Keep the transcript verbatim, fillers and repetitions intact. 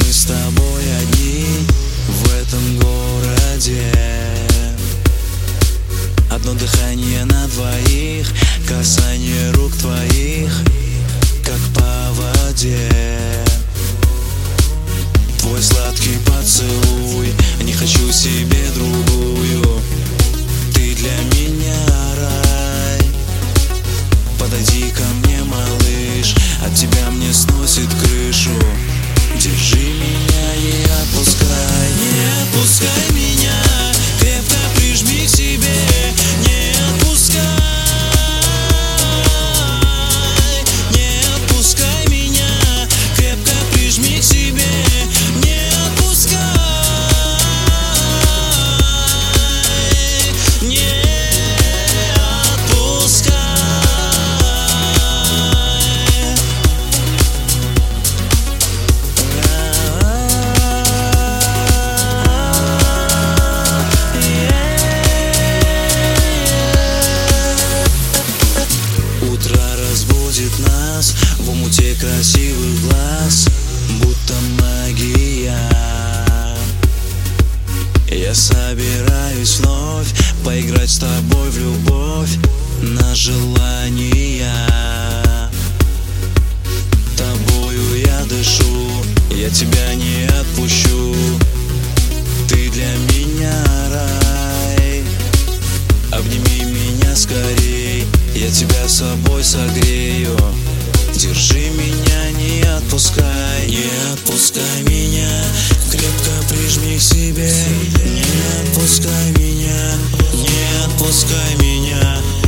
с тобой одни в этом городе. Одно дыхание на двоих, касание рук твоих, как по воде. Твой сладкий поцелуй, не хочу себе другую. Ты для меня рай. Подойди ко мне, малыш, от тебя мне сносит крышу. Держи меня, не отпускай, не отпускай меня. Крепко прижми к себе, не отпускай. Не отпускай меня, крепко прижми к себе, не отпускай. Не отпускай. Утро разбудит нас в омуте красивых глаз, будто магия. Я собираюсь вновь поиграть с тобой в любовь на желания. Тобою я дышу, я тебя не отпущу. Ты для меня рай. Обними меня скорей, я тебя собой согрею. Держи меня, не отпускай, не отпускай меня. Крепко прижми к себе, не отпускай меня, не отпускай меня.